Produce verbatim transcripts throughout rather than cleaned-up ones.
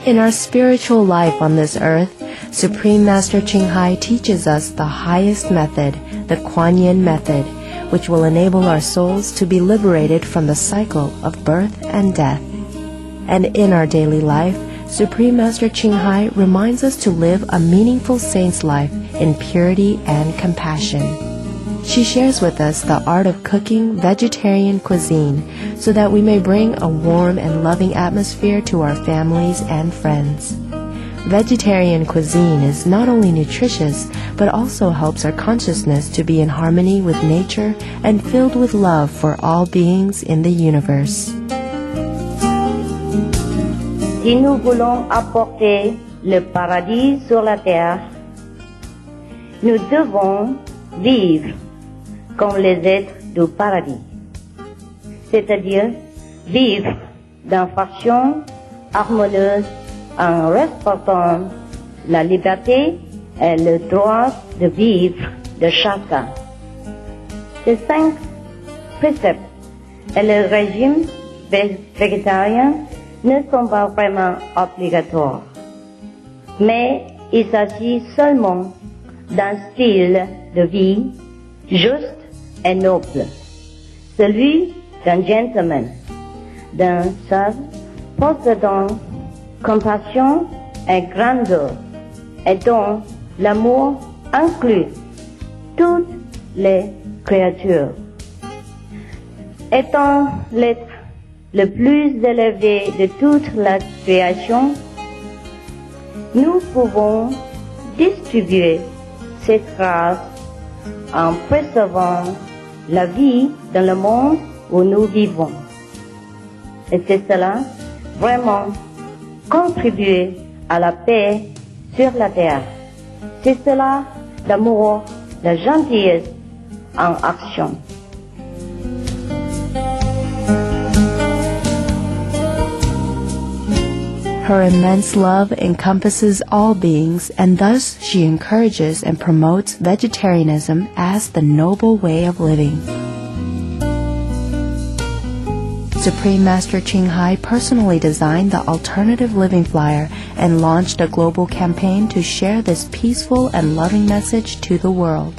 In our spiritual life on this earth, Supreme Master Ching Hai teaches us the highest method, the Kuan Yin method, which will enable our souls to be liberated from the cycle of birth and death. And in our daily life, Supreme Master Ching Hai reminds us to live a meaningful saint's life in purity and compassion. She shares with us the art of cooking vegetarian cuisine so that we may bring a warm and loving atmosphere to our families and friends. Vegetarian cuisine is not only nutritious, but also helps our consciousness to be in harmony with nature and filled with love for all beings in the universe. Si nous voulons apporter le paradis sur la terre, nous devons vivre comme les êtres du paradis, c'est-à-dire vivre d'une façon harmonieuse en respectant la liberté et le droit de vivre de chacun. Ces cinq préceptes et le régime végétarien ne sont pas vraiment obligatoires, mais il s'agit seulement d'un style de vie juste et noble, celui d'un gentleman, d'un sage possédant compassion et grandeur, et dont l'amour inclut toutes les créatures. Étant l'être le plus élevé de toute la création, nous pouvons distribuer cette grâce en préservant la vie dans le monde où nous vivons. Et c'est cela, vraiment, contribuer à la paix sur la terre. C'est cela, l'amour, la gentillesse en action. Her immense love encompasses all beings, and thus she encourages and promotes vegetarianism as the noble way of living. Supreme Master Ching Hai personally designed the Alternative Living Flyer and launched a global campaign to share this peaceful and loving message to the world.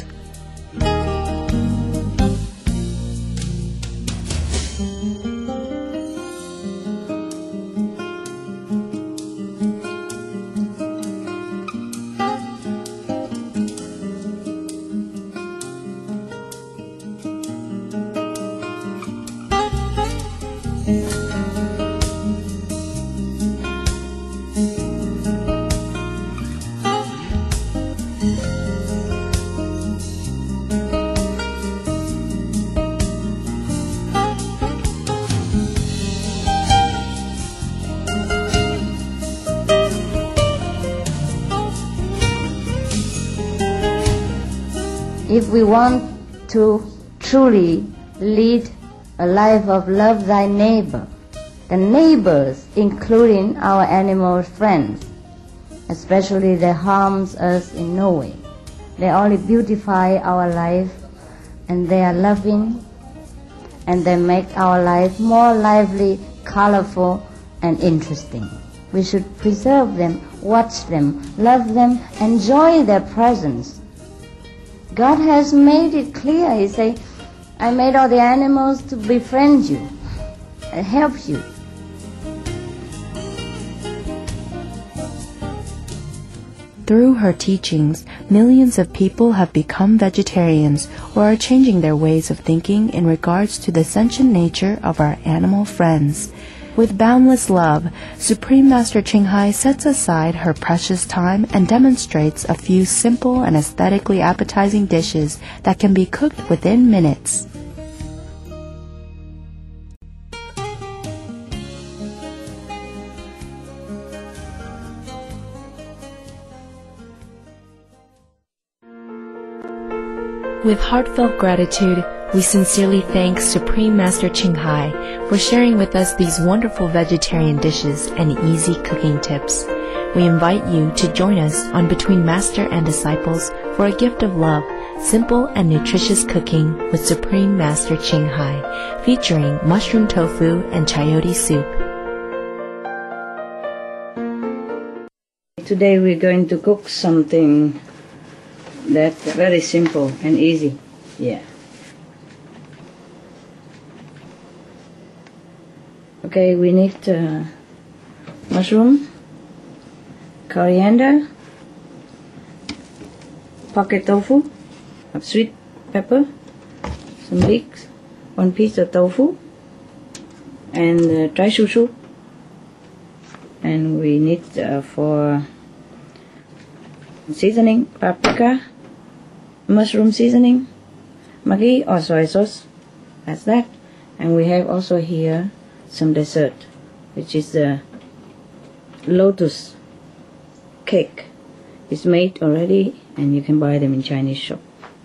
If we want to truly lead a life of love thy neighbor, the neighbors, including our animal friends, especially they harm us in no way. They only beautify our life, and they are loving, and they make our life more lively, colorful, and interesting. We should preserve them, watch them, love them, enjoy their presence. God has made it clear. He said, I made all the animals to befriend you and help you. Through her teachings, millions of people have become vegetarians or are changing their ways of thinking in regards to the sentient nature of our animal friends. With boundless love, Supreme Master Ching Hai sets aside her precious time and demonstrates a few simple and aesthetically appetizing dishes that can be cooked within minutes. With heartfelt gratitude, we sincerely thank Supreme Master Ching Hai for sharing with us these wonderful vegetarian dishes and easy cooking tips. We invite you to join us on Between Master and Disciples for a gift of love, simple and nutritious cooking with Supreme Master Ching Hai, featuring mushroom tofu and chayote soup. Today we're going to cook something that's very simple and easy. Yeah. Okay, we need uh, mushroom, coriander, pocket tofu, sweet pepper, some leeks, one piece of tofu, and uh, dry shushu. And we need uh, for seasoning, paprika, mushroom seasoning, Maggi or soy sauce. That's that. And we have also here some dessert, which is the lotus cake. It's made already, and you can buy them in Chinese shop.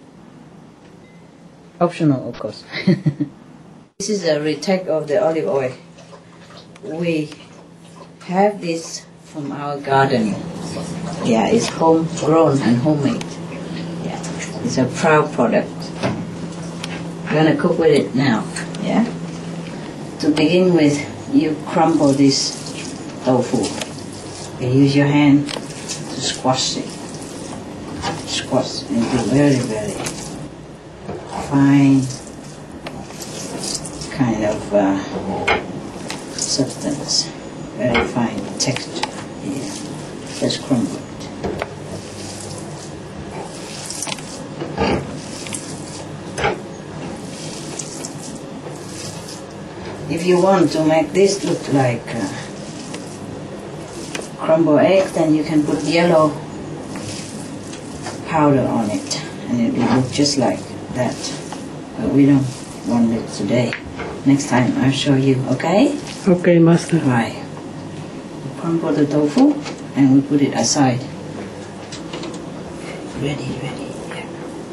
Optional, of course. This is a retake of the olive oil. We have this from our garden. Yeah, it's homegrown and homemade. Yeah, it's a proud product. We're gonna cook with it now. Yeah. To begin with, you crumble this tofu. You use your hand to squash it. Squash into very, very fine kind of uh, substance. Very fine texture. Yeah. Just crumble it. If you want to make this look like uh, crumbled egg, then you can put yellow powder on it, and it will look just like that. But we don't want it today. Next time I'll show you, okay? Okay, Master. Right. We crumble the tofu and we put it aside. Ready, ready. Yeah.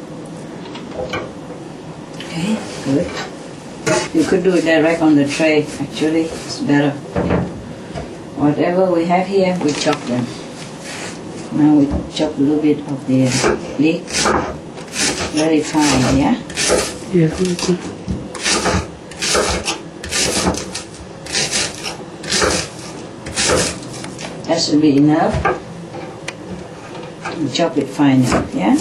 Okay, good. You could do it direct on the tray, actually, it's better. Whatever we have here, we chop them. Now we chop a little bit of the leek. Very fine, yeah? Yes, Master. That should be enough. We chop it fine now, yeah?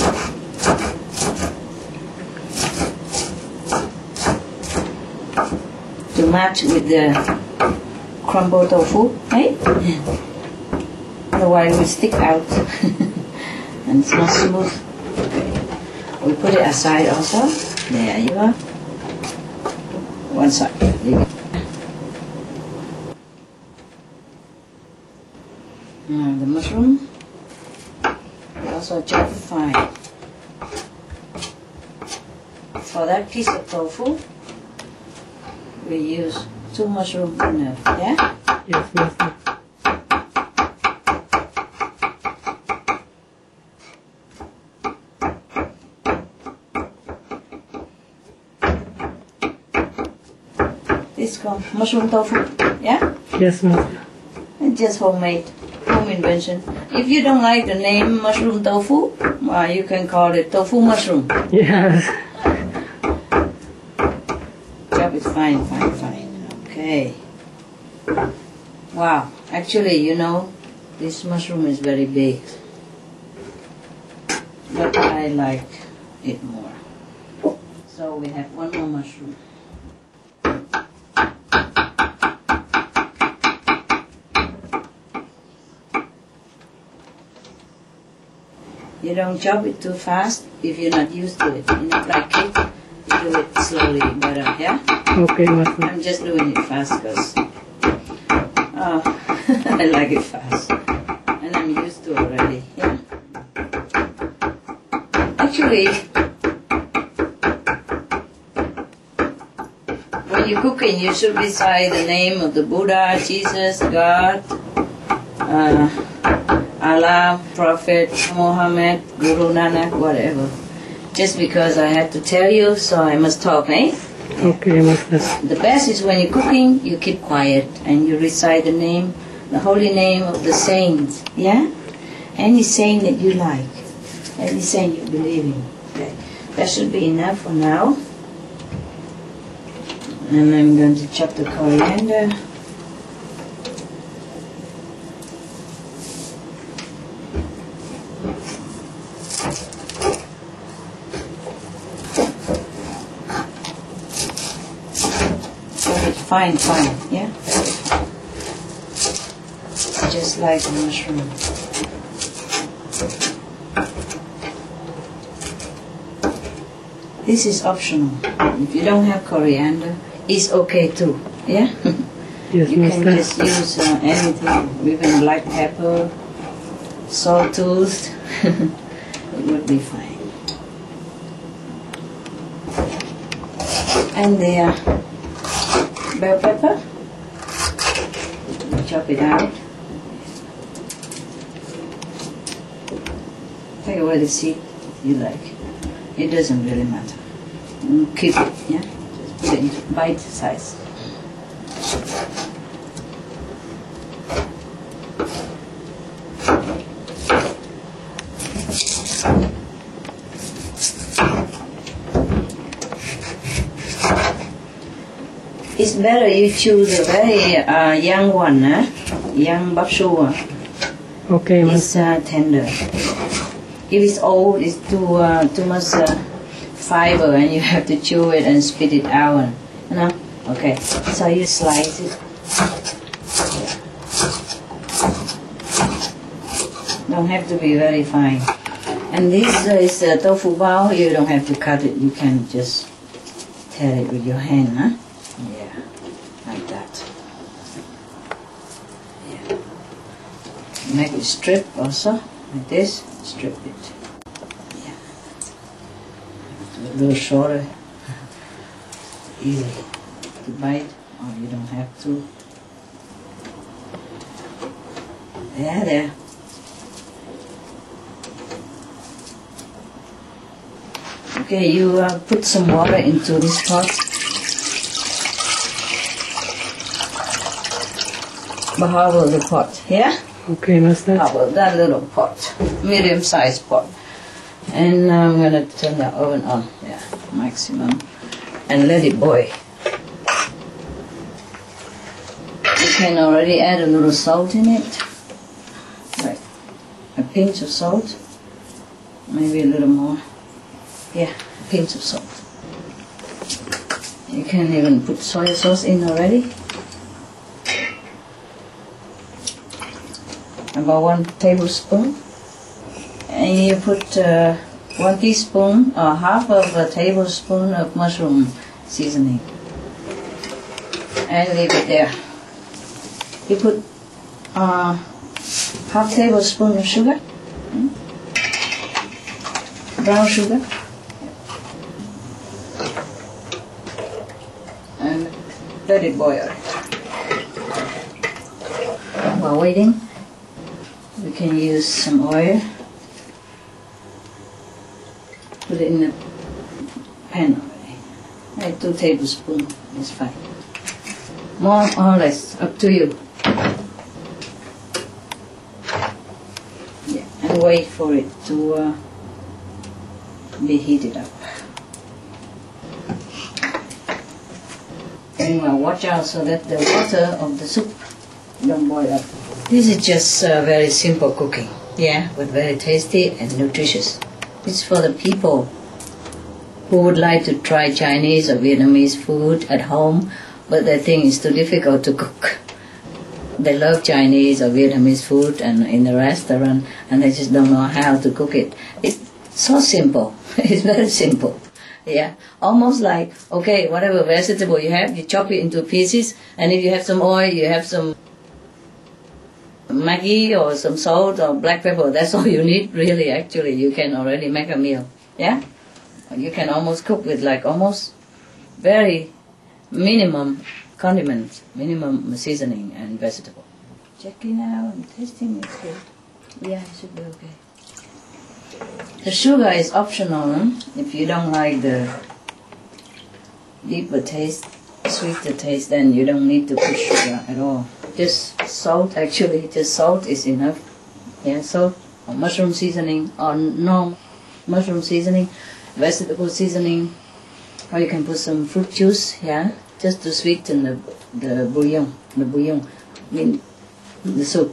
To match with the crumbled tofu, right? Otherwise it will stick out and it's not smooth. Okay. We put it aside also. There you are. One side. Now the mushroom. We also chop fine. For that piece of tofu, we use two mushrooms enough, yeah? Yes, Master. This called mushroom tofu, yeah? Yes, Master. It's just homemade, home invention. If you don't like the name mushroom tofu, well, you can call it tofu mushroom. Yes. Chop it fine, fine, fine. Okay. Wow. Actually, you know, this mushroom is very big. But I like it more. So we have one more mushroom. You don't chop it too fast if you're not used to it. You know, like cake, you do it slowly better, yeah? Okay, Master. I'm just doing it fast because oh, I like it fast. And I'm used to it already, yeah? Actually, when you're cooking, you should recite the name of the Buddha, Jesus, God, uh, Allah, Prophet, Muhammad, Guru Nanak, whatever. Just because I had to tell you, so I must talk, eh? Okay, Master. The best is when you're cooking, you keep quiet and you recite the name, the holy name of the saints, yeah? Any saint that you like, any saint you believe in. Okay. That should be enough for now. And I'm going to chop the coriander. fine, fine, yeah, very fine. Just like a mushroom. This is optional. If you don't have coriander, it's okay too, yeah? Yes, You can Master. just use uh, anything, even black pepper, sawtooth, it would be fine. And the uh, bell pepper, chop it out. Take away the seed you like. It doesn't really matter. Mm, Keep it, yeah? Just put it in bite size. It's better you choose a very uh, young one, eh? Young bok choy. Okay, It's Master. uh, tender. If it's old, it's too uh, too much uh, fiber, and you have to chew it and spit it out. You know? Okay. So you slice it. Don't have to be very fine. And this uh, is uh, tofu bao. You don't have to cut it. You can just tear it with your hand, huh? Yeah, like that. Yeah. Make it strip also, like this. Strip it. Yeah. Do a little shorter. Easy to bite, or you don't have to. Yeah, there. Okay, you uh, put some water into this pot. Behover the pot, yeah? Okay, Master. Behover that little pot, medium-sized pot. And I'm gonna turn the oven on, yeah, maximum, and let it boil. You can already add a little salt in it, like a pinch of salt, maybe a little more. Yeah, a pinch of salt. You can even put soy sauce in already. About one tablespoon. And you put uh, one teaspoon or half of a tablespoon of mushroom seasoning. And leave it there. You put uh, half tablespoon of sugar. Hmm? Brown sugar. And let it boil. While waiting, we can use some oil. Put it in the pan already. Like two tablespoons is fine. More or less, up to you. Yeah, and wait for it to uh, be heated up. And uh, watch out so that the water of the soup don't boil up. This is just uh, very simple cooking, yeah, but very tasty and nutritious. It's for the people who would like to try Chinese or Vietnamese food at home, but they think it's too difficult to cook. They love Chinese or Vietnamese food and in the restaurant, and they just don't know how to cook it. It's so simple. It's very simple. Yeah, almost like, okay, whatever vegetable you have, you chop it into pieces, and if you have some oil, you have some Maggi or some salt or black pepper, that's all you need, really, actually. You can already make a meal, yeah? You can almost cook with like almost very minimum condiments, minimum seasoning and vegetable. Checking out and tasting it good. Yeah, it should be okay. The sugar is optional, huh? If you don't like the deeper taste, sweeter taste, then you don't need to put sugar at all. Just salt, actually, just salt is enough. Yeah, salt, or mushroom seasoning, or no mushroom seasoning, vegetable seasoning, or you can put some fruit juice, yeah, just to sweeten the, the bouillon, the bouillon, I mean, the soup.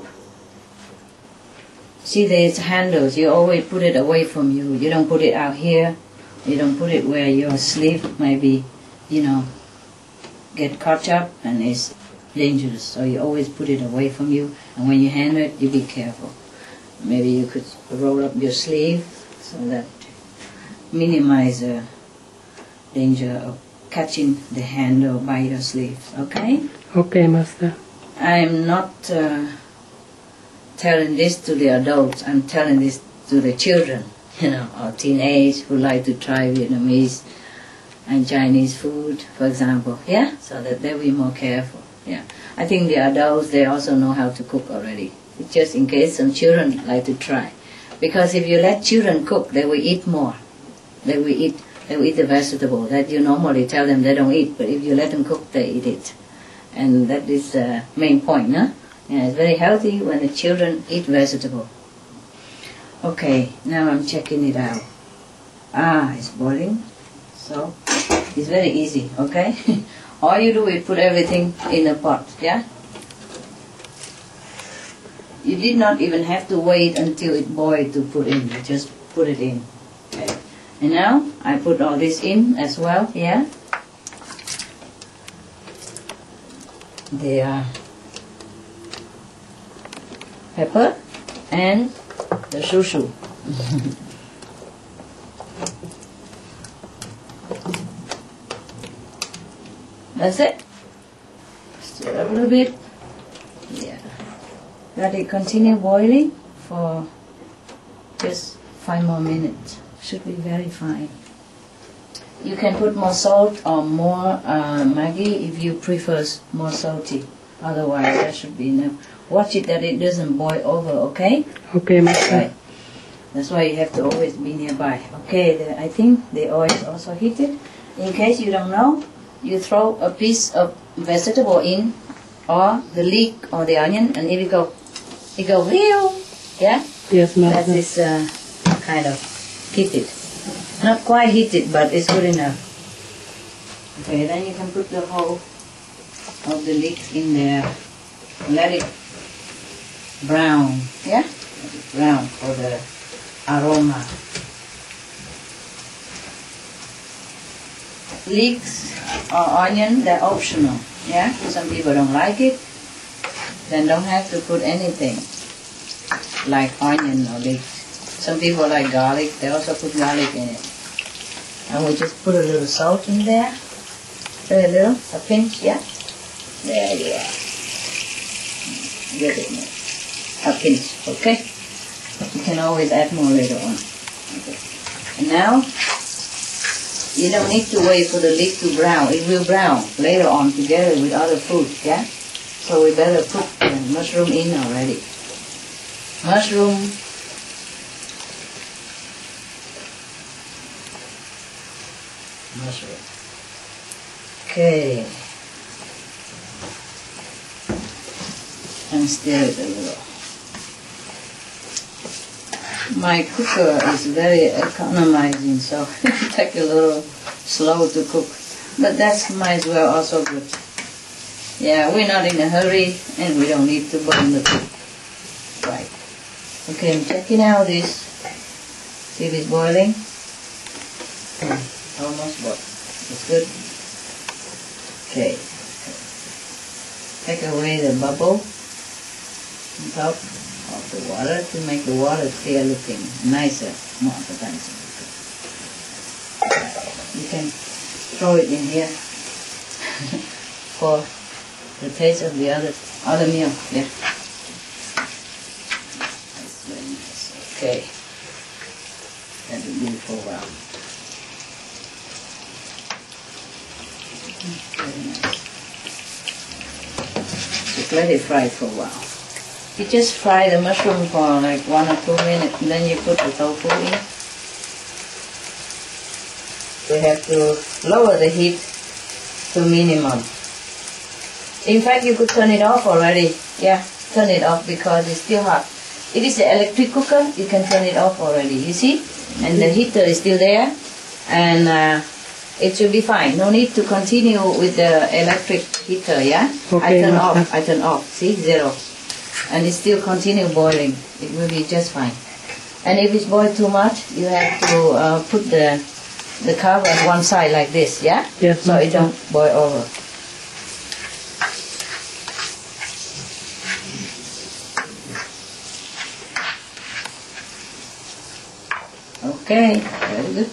See, there's handles, you always put it away from you. You don't put it out here, you don't put it where your sleeve might be, you know, get caught up and it's dangerous. So you always put it away from you, and when you handle it, you be careful. Maybe you could roll up your sleeve so that minimize the danger of catching the handle by your sleeve. Okay? Okay, Master. I'm not uh, telling this to the adults. I'm telling this to the children, you know, or teenage who like to try Vietnamese and Chinese food, for example. Yeah, so that they'll be more careful. Yeah, I think the adults, they also know how to cook already. It's just in case some children like to try, because if you let children cook, they will eat more. They will eat. They will eat the vegetable that you normally tell them they don't eat. But if you let them cook, they eat it, and that is the main point, no? Yeah, it's very healthy when the children eat vegetable. Okay, now I'm checking it out. Ah, it's boiling. So it's very easy. Okay. All you do is put everything in a pot, yeah? You did not even have to wait until it boiled to put in. You just put it in. Okay. And now I put all this in as well, yeah? The uh, pepper and the shushu. That's it. Stir up a little bit. Yeah. Let it continue boiling for just five more minutes. Should be very fine. You can put more salt or more uh, Maggi if you prefer more salty. Otherwise, that should be enough. Watch it that it doesn't boil over, okay? Okay, Master. Right. That's why you have to always be nearby. Okay, the, I think the oil is also heated. In case you don't know, you throw a piece of vegetable in, or the leek or the onion, and it will go, it go real, yeah? Yes, Master. That is uh, kind of heated. Not quite heated, but it's good enough. Okay, then you can put the whole of the leek in there. Let it brown, yeah? Let it brown for the aroma. Leeks or onion, they're optional, yeah? Some people don't like it, then don't have to put anything like onion or leeks. Some people like garlic, they also put garlic in it. And we just put a little salt in there, very little, a pinch, yeah? There you are. Get it now. A pinch, okay? You can always add more later on. Okay. And now, you don't need to wait for the leek to brown. It will brown later on together with other food, yeah? So we better put the mushroom in already. Mushroom. Mushroom. Okay. And stir it a little. My cooker is very economizing, so it takes a little slow to cook. But that's might as well also good. Yeah, we're not in a hurry and we don't need to burn the cook. Right. Okay, I'm checking out this. See if it's boiling. Hmm, almost boiled. It's good. Okay. Take away the bubble on top of the water to make the water clear looking, nicer, more appetizing. You can throw it in here for the taste of the other other meal. Yeah. That's very nice. Okay. Let it be for a while. Very nice. Just let it fry for a while. You just fry the mushroom for like one or two minutes, and then you put the tofu in. We have to lower the heat to minimum. In fact, you could turn it off already. Yeah, turn it off because it's still hot. It is an electric cooker, you can turn it off already, you see? And the heater is still there, and uh, it should be fine. No need to continue with the electric heater, yeah? Okay, I turn Master. off, I turn off, see, zero. And it still continue boiling. It will be just fine. And if it's boiled too much, you have to uh, put the the cover on one side like this, yeah? Yes, So it Master. don't boil over. Okay, very good.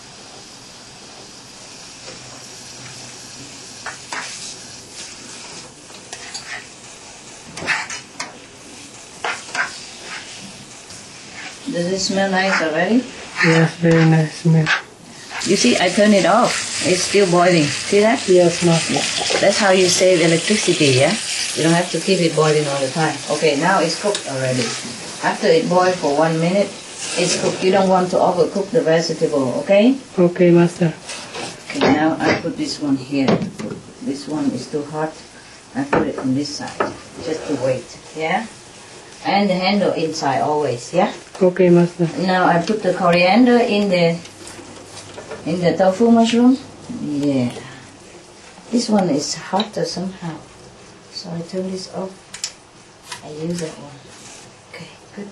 Does it smell nice already? Yes, very nice smell. You see, I turn it off. It's still boiling. See that? Yes, master. That's how you save electricity, yeah? You don't have to keep it boiling all the time. Okay, now it's cooked already. After it boils for one minute, it's cooked. You don't want to overcook the vegetable, okay? Okay, master. Okay, now I put this one here. This one is too hot. I put it on this side, just to wait, yeah? And the handle inside always, yeah? Okay, master. Now I put the coriander in the in the tofu mushroom. Yeah. This one is hotter somehow. So I turn this off. I use that one. Okay, good.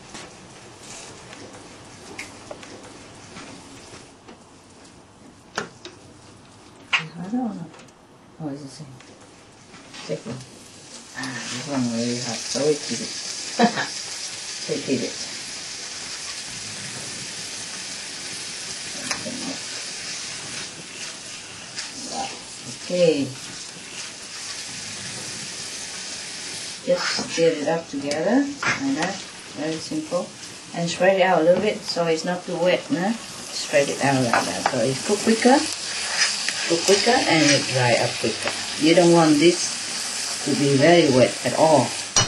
Is hotter or not? Oh, it's the same. Check one. Ah, this one really hot. So we keep it. So keep it. Okay. Just stir it up together like that. Very simple. And spread it out a little bit so it's not too wet, no? Spread it out like that. So it cook quicker, cook quicker and it dry up quicker. You don't want this to be very wet at all.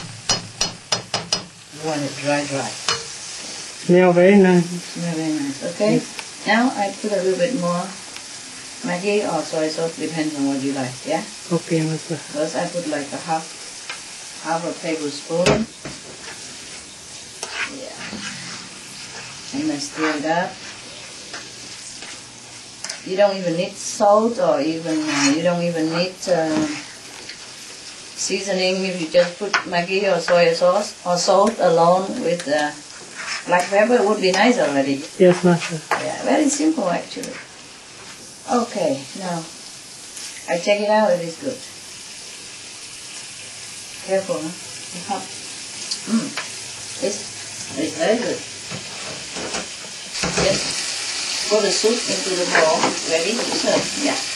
You want it dry dry. Smell very nice. Smell very nice, okay? Yes. Now I put a little bit more Maggi or soy sauce, depends on what you like, yeah? Okay, master. First I put like a half half a tablespoon. Yeah. And I stir it up. You don't even need salt or even, uh, you don't even need uh, seasoning. If you just put Maggi or soy sauce or salt alone with uh, black pepper, it would be nice already. Yes, master. Yeah, very simple actually. Okay, now I check it out if it's good. Careful, huh? It's hot. Mm. It's, it's very good. Just put the soup into the bowl, ready to serve. Yeah.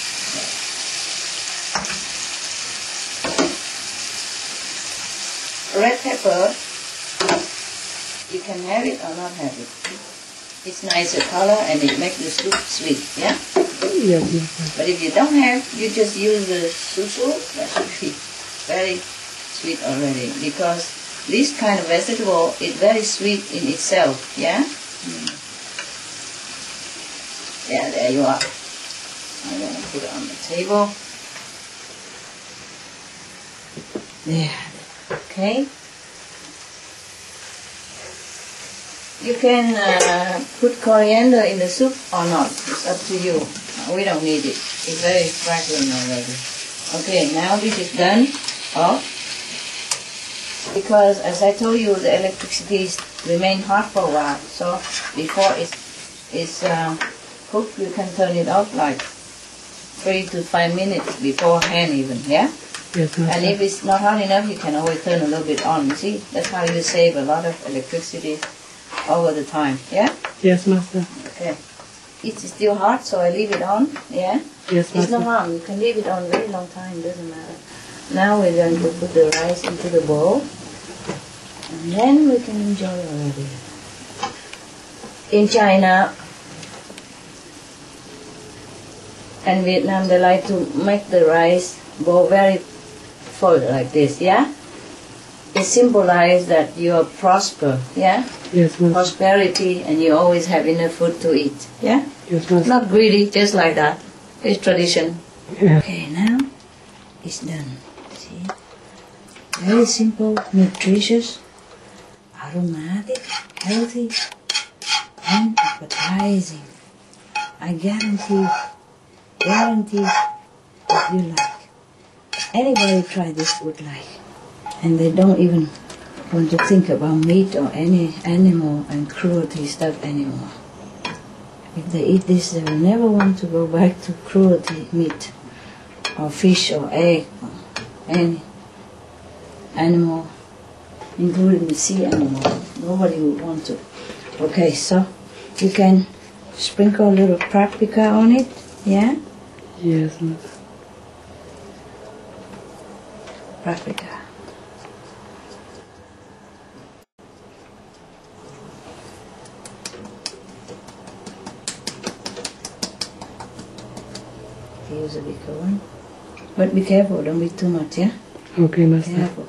Red pepper, you can have it or not have it. It's nicer color and it makes the soup sweet, yeah? Yes, master. But if you don't have, you just use the susu, that should be very sweet already. Because this kind of vegetable is very sweet in itself, yeah? Mm. Yeah, there you are. I'm going to put it on the table. There. Okay. You can uh, put coriander in the soup or not. It's up to you. We don't need it. It's very fragrant already. Okay, now this is done off. Because as I told you, the electricity remain hot for a while. So before it's, it's uh, cooked, you can turn it off like three to five minutes beforehand even, yeah? Yes, master. And if it's not hot enough, you can always turn a little bit on. You see, that's how you save a lot of electricity over the time, yeah? Yes, master. Okay. It's still hot, so I leave it on, yeah? Yes, It's master. no harm. You can leave it on a very long time, doesn't matter. Now we're going to put the rice into the bowl. And then we can enjoy already. In China and Vietnam, they like to make the rice bowl very full like this, yeah? It symbolizes that you are prosper, yeah? Yes, master. Prosperity, and you always have enough food to eat, yeah? Yes, master. Not greedy, just like that. It's tradition. Yeah. Okay, now it's done. See? Very simple, nutritious, aromatic, healthy, and appetizing. I guarantee, guarantee that you like. Anybody try this would like. And they don't even want to think about meat or any animal and cruelty stuff anymore. If they eat this, they will never want to go back to cruelty meat or fish or egg or any animal, including the sea animal. Nobody would want to. Okay, so you can sprinkle a little paprika on it. Yeah? Yes, Master. Paprika. Use a bigger one. But be careful, don't be too much, yeah? Okay, Master. Careful.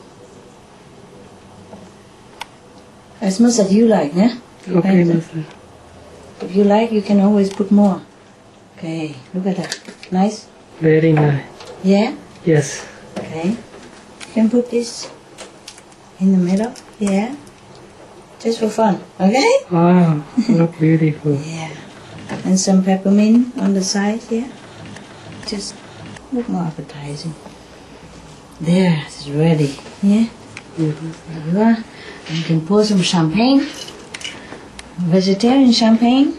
As much as you like, yeah? Okay, Master. If you like, you can always put more. Okay, look at that. Nice? Very nice. Yeah? Yes. Okay. You can put this in the middle. Yeah? Just for fun. Okay? Wow, look beautiful. Yeah. And some peppermint on the side, yeah? Just look more appetizing. There, it's ready. Yeah? Yes, There you are. And you can pour some champagne. Vegetarian champagne.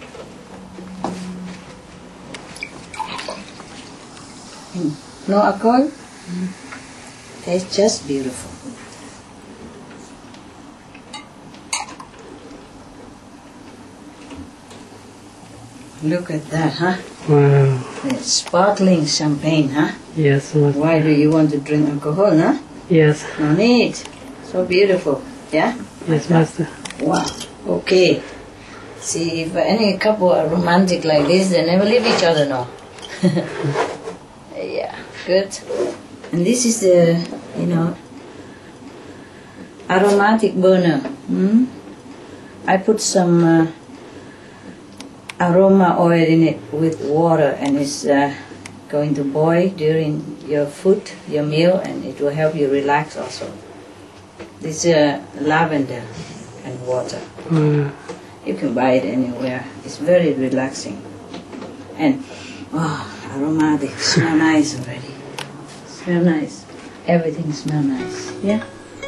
Mm. No alcohol? Mm. Tastes just beautiful. Look at that, huh? Wow. It's sparkling champagne, huh? Yes, Master. Why do you want to drink alcohol, huh? Yes. No need. So beautiful. Yeah? Yes, Master. Wow. Okay. See, if any couple are romantic like this, they never leave each other, no? Yeah, good. And this is the, you know, aromatic burner. Hmm? I put some uh, aroma oil in it with water, and it's uh, going to boil during your food, your meal, and it will help you relax also. This is uh, lavender and water. Wow. You can buy it anywhere. It's very relaxing. And, oh, aromatic. Smell nice already. Smell nice. Everything smell nice. Yeah?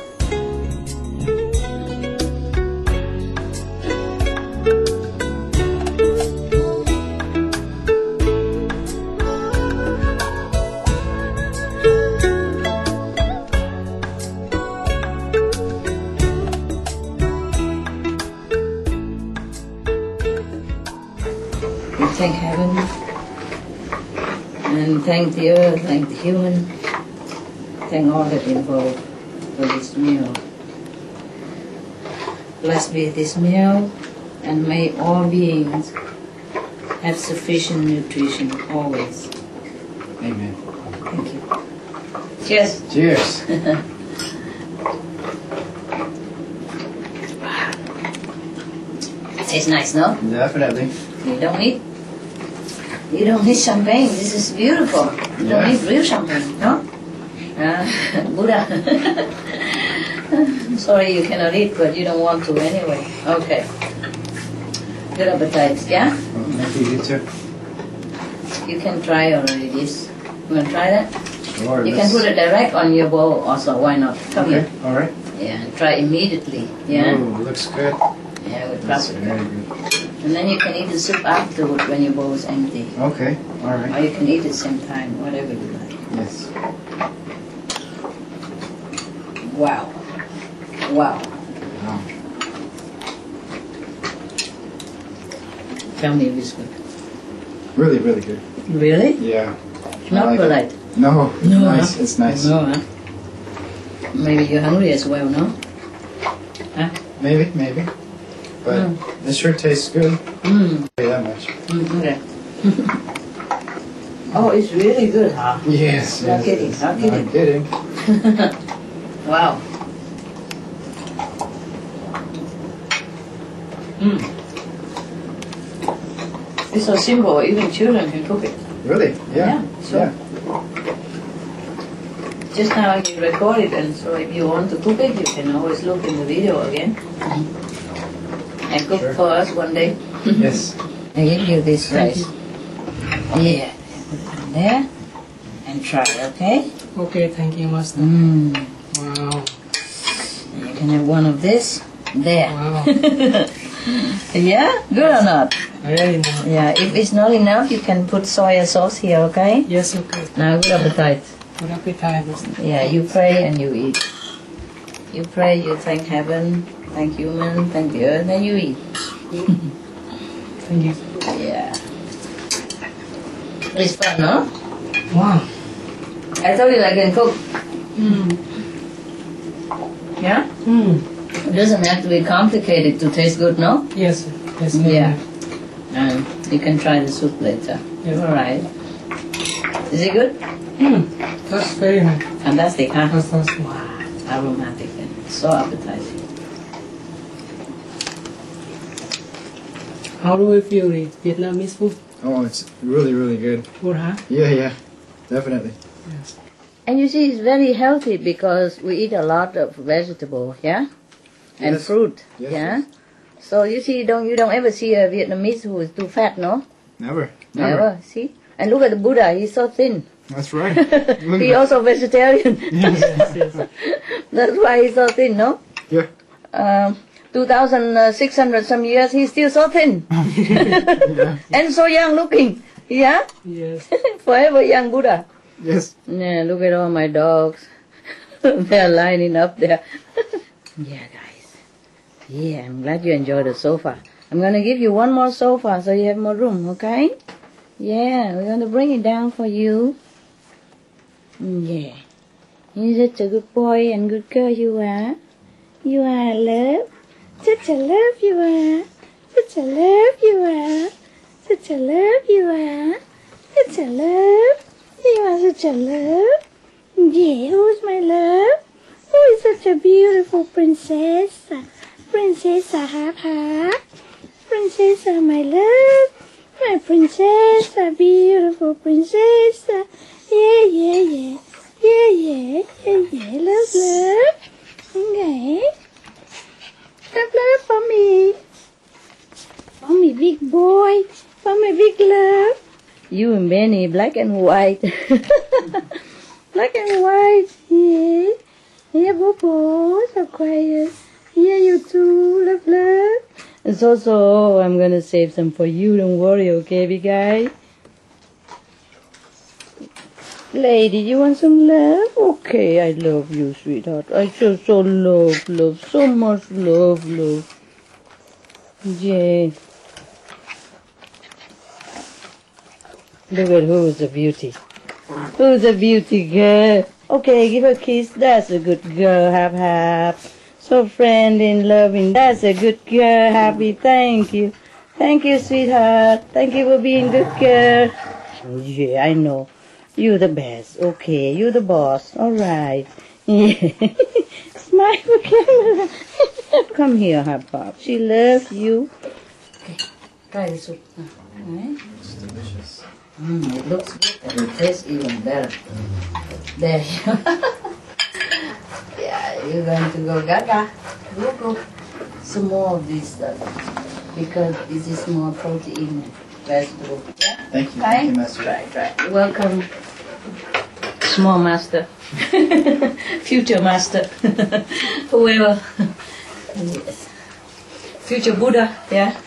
Thank heaven, and thank the earth, thank the human, thank all that involved for this meal. Blessed be this meal, and may all beings have sufficient nutrition always. Amen. Thank you. Cheers. Cheers. Tastes nice, no? Definitely. You don't need You don't need champagne. This is beautiful. You don't Yeah. need real champagne, no? Uh, Buddha. Sorry you cannot eat, but you don't want to anyway. Okay. Good appetite, yeah? Well, thank you, you too. You can try already this. You want to try that? Sure. You can put it direct on your bowl also. Why not? Come Okay, here. all right. Yeah, and try immediately. Yeah? Ooh, looks good. Yeah, with Looks paprika. very good. And then you can eat the soup afterward when your bowl is empty. Okay, all Or right. you can eat at the same time, whatever you like. Yes. Wow. Wow. Wow. Tell me if it's good. Really, really good. Really? Yeah. Not I like polite. it. No. No, Nice. huh? It's nice. No, huh? Maybe you're hungry as well, no? Huh? Maybe, maybe. But Mm. it sure tastes good. Mm. Pay that much. Mm, okay. Oh, it's really good, huh? Yes. No yes, kidding, yes. no kidding. Not kidding. Wow. Mm. It's so simple, even children can cook it. Really? Yeah. Yeah, so- yeah. Just now you record it, and so if you want to cook it, you can always look in the video again. And cook Sure. for us one day. Yes. I give you this Thank rice. Yeah. Put it on there. And try, okay? Okay, thank you, Master. Mm. Wow. And you can have one of this. There. Wow. Yeah? Good or not? Very nice. Yeah. If it's not enough, you can put soya sauce here, okay? Yes, okay. Now, good appetite. Good appetite, Master. Yeah, you pray and you eat. You pray, you thank heaven, thank human, thank the earth, and you eat. Thank you. Yeah. It's fun, no? Wow. I told you I can cook. Mm. Yeah? Mm. It doesn't have to be complicated to taste good, no? Yes. Yes. Yeah. Um, you can try the soup later. Yeah. Alright. Is it good? Mm. That's very nice. Fantastic, huh? That's that's wow. Aromatic and so appetizing. How do we feel the Vietnamese food? Oh, it's really, really good. Good, huh? Yeah, yeah, definitely. Yes. And you see, it's very healthy because we eat a lot of vegetable, yeah, and Yes. fruit, Yes, yeah. yes. So you see, don't you don't ever see a Vietnamese who is too fat, no? Never. Never. Never. See, and look at the Buddha; he's so thin. That's right. Look He at- also vegetarian. Yes, yes. That's why he's so thin, no? Yeah. Um, two thousand six hundred some years, he's still so thin Yeah. and so young looking. Yeah, Yes. forever young Buddha. Yes. Yeah, look at all my dogs. They're lining up there. Yeah, guys. Yeah, I'm glad you enjoyed the sofa. I'm going to give you one more sofa so you have more room, okay? Yeah, we're going to bring it down for you. Yeah. You're such a good boy and good girl you are. You are love. Such a love you are. Such a love you are. Such a love you are. Such a love. You are such a love. Yeah, who's my love? Who is such a beautiful princess? Princessa, half half. Princessa, my love. My princessa, beautiful princessa. Yeah, yeah, yeah. Yeah, yeah, yeah, yeah. Love, love. Okay. Love, love for me. For me, big boy. For me, big love. You and Benny, black and white. Black and white, yeah. Yeah, Bobo, so quiet. Yeah, you too, love, love. And so, so, I'm gonna save some for you, don't worry, okay, big guy? Lady, you want some love? Okay, I love you, sweetheart. I so, so love, love, so much love, love. Yeah. Look at who's a beauty. Who's a beauty girl? Okay, give her a kiss. That's a good girl. Hap hap. So friendly and loving. That's a good girl. Happy. Thank you. Thank you, sweetheart. Thank you for being good girl. Yeah, I know. You're the best. Okay, you're the boss. All right. Yeah. Smile for camera. Come here, Hap hap. She loves you. Okay, try the soup. Alright. It's delicious. Mm, it looks good and it tastes even better. There you go. Yeah, you're going to go gaga. We'll go some more of this stuff because this is more protein vegetable. Yeah? Thank you. Right? Thank you, Master. Right, right. Welcome, small master, future master, whoever. Yes. Future Buddha, yeah.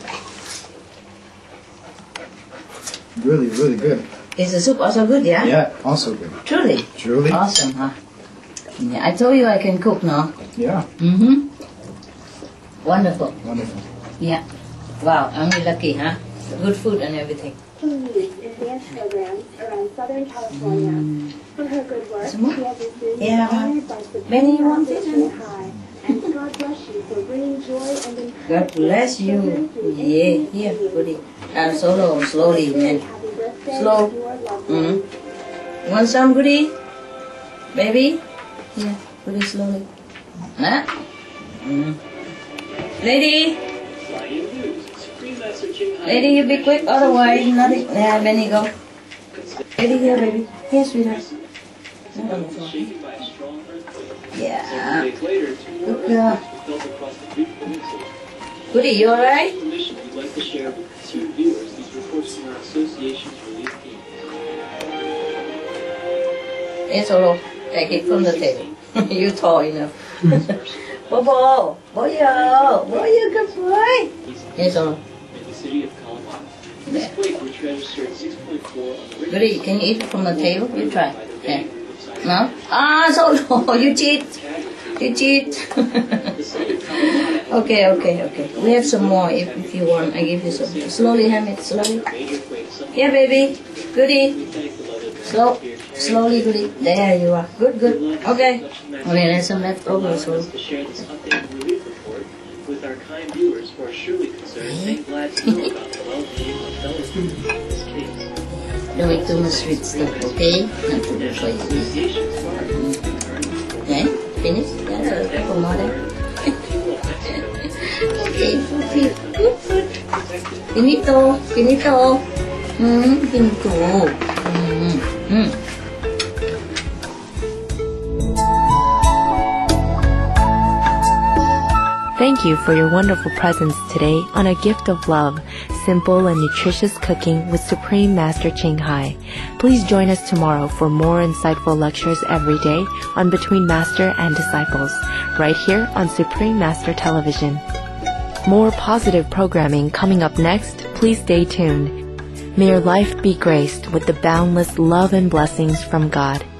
Really, really good. Is the soup also good, yeah? Yeah, also good. Truly? Truly. Awesome, huh? Yeah, I told you I can cook now. Yeah. Mm-hmm. Wonderful. Wonderful. Yeah. Wow, I'm really lucky, huh? Good food and everything. Advanced programs around Southern California. For her good work, Some more? she has received Yeah. honored by Supreme Benny, you want Master it? Shin High. And God bless you for bringing joy and encouragement. God bless you. Yeah, here, put it. Uh, solo, slowly, man. Happy birthday Slow. to your loved Mm. ones. You want some, goodie? Baby? Here, put it slowly. Huh? Mm. Lady? Lady, you be quick, otherwise nothing. Yeah, Benny, go. Lady, here, baby. Here, sweetheart. Not on the floor. Yeah. Good girl. Goodie, you alright? Yes, Solo. Take it from the table. You tall enough. Bobo, Boyo, Boyo, good boy. Yes, Solo. There. Goodie, can you eat from the table? You try. There. No? Ah, Solo, you cheat. You cheat. Okay, okay, okay. We have some more if, if you want. I give you some. Slowly, Hamid, slowly. Yeah, baby. Goody. Slow. Slowly, goody. There you are. Good, good. Okay. Okay, there's some leftovers. So. With our kind viewers who are surely concerned and glad to know about the well-being of fellow students in this case. Don't eat too much sweet stuff, okay? Not too much spicy. Okay, finish? That's a couple more there. Okay, good, good, good. Finito, finito. Hmm, finito. Hmm, hmm. Thank you for your wonderful presence today on A Gift of Love, simple and nutritious cooking with Supreme Master Ching Hai. Please join us tomorrow for more insightful lectures every day on Between Master and Disciples, right here on Supreme Master Television. More positive programming coming up next. Please stay tuned. May your life be graced with the boundless love and blessings from God.